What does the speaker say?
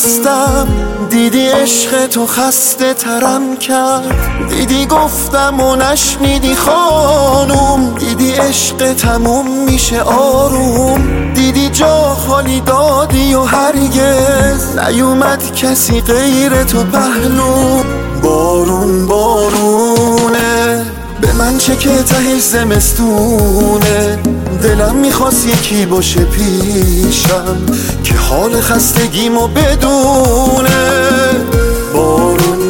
خستم، دیدی عشق تو خسته ترم کرد. دیدی گفتم و نشنیدی خانوم، دیدی عشق تموم میشه آروم. دیدی جا خالی دادی و هرگز نیومد کسی غیر تو پهلو. بارون بارونه به من چه که تهش زمستونه. دلم میخواست یکی باشه پیشم که حال خستگیمو بدونه.